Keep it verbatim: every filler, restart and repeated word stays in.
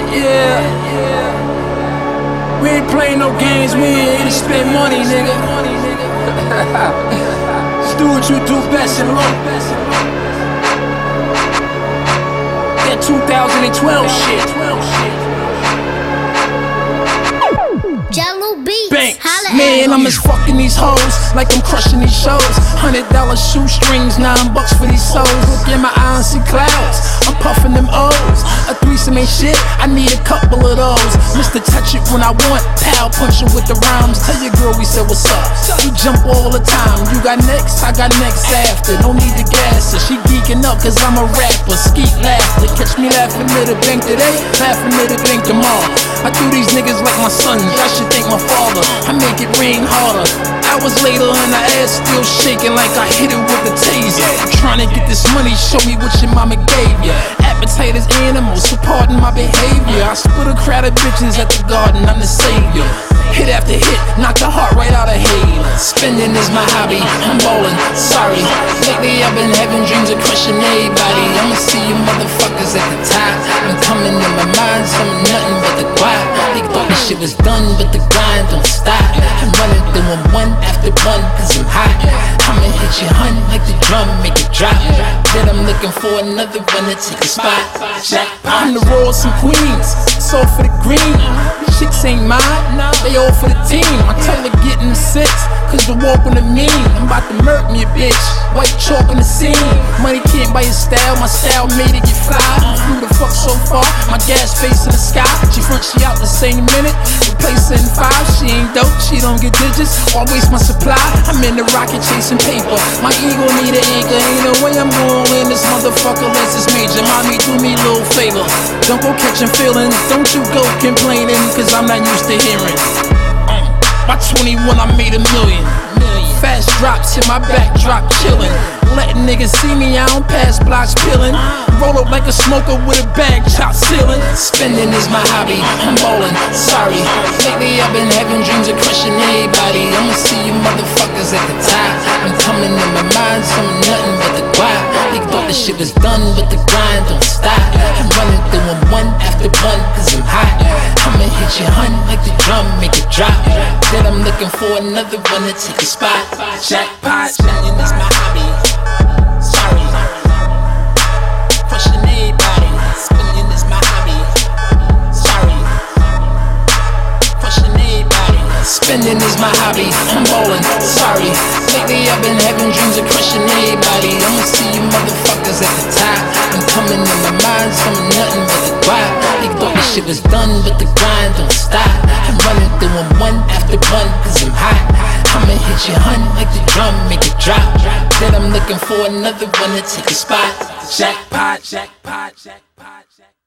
Yeah, we ain't playing no games, we ain't here to spend money, nigga. Just do what you do best and low. That two thousand twelve shit. Jello Beats. Banks. Holla Man, at I'm just fucking these hoes like I'm crushing these shows. Hundred dollar shoestrings, nine bucks for these souls. Look in my eyes, see clouds. I'm puffing them O's. A threesome ain't shit, I need a couple of those. Mister Touch it when I want, pal punch it with the rhymes. Tell your girl we said what's up. We jump all the time. You got next, I got next after. No need to gas her. She geeking up cause I'm a rapper. Skeet laughter. Catch me laughing at the bank today, laughing at the bank tomorrow. I do these niggas like my sons. I should thank my father. I make it rain harder. Hours later and the ass still shaking like I hit it with a taser. I'm trying to get this money, show me what your mama gave ya. Appetite is animals, so pardon my behavior. I split a crowd of bitches at the garden, I'm the savior. Hit after hit, knock the heart right out of hate. Spending is my hobby, I'm ballin', sorry. Lately I've been having dreams of crushing everybody. I'ma see you motherfuckers at the top. I'm coming in my mind, some nothing but the guap. They thought this shit was done, but the grind don't stop. I'm running through them one after one, cause I'm hot. I'ma hit you hun like the drum, make it drop. Then I'm looking for another one to take a spot. Jackpot. I'm the Royals and Queens, it's all for the green. Chicks ain't mine, they all for the team. I tell her get in the six, cause the walk on the mean. I'm about to murk me a bitch, white chalk on the scene. Money can't buy your style, my style made it get fly. Flew the fuck so far, my gas face in the sky. She front, she out the same minute, replace her in five. She ain't dope, she don't get digits, or I waste my supply. I'm in the rocket chasing paper, my ego need an anchor. Ain't no way I'm gonna win this motherfucker unless it's major. Mommy, do me a little favor, don't go catching feelings. Don't you go complaining, cause I'm not used to hearing. uh, By twenty-one I made a million. Fast drops in my backdrop chillin'. Letting niggas see me, I don't pass blocks peeling. Roll up like a smoker with a bag chop ceiling. Spending is my hobby, I'm ballin', sorry. Lately I've been having dreams of crushing everybody. I'ma see you motherfuckers at the top. I'm coming in my mind, some nothing but the guap. They thought this shit was done, but the grind don't stop. I'm running through them one after one, cause I'm hot. I'ma hit you hun like the drum, make it drop. Then I'm looking for another one to take a spot. Jackpot, spending is my hobby. Sorry, crushing everybody. Spending is my hobby. Sorry, crushing everybody. Spending is my hobby. I'm ballin', sorry. Lately I've been having dreams of crushing everybody. I'ma see you motherfuckers at the top. I'm coming in my mind, some nothing but the guap. They thought this shit was done, but the grind don't stop. I'm running through them one after one, cause I'm hot. I'ma hit you hun like the drum, make it drop. Then I'm looking for another one to take a spot. Jackpot, jackpot, jackpot, jackpot.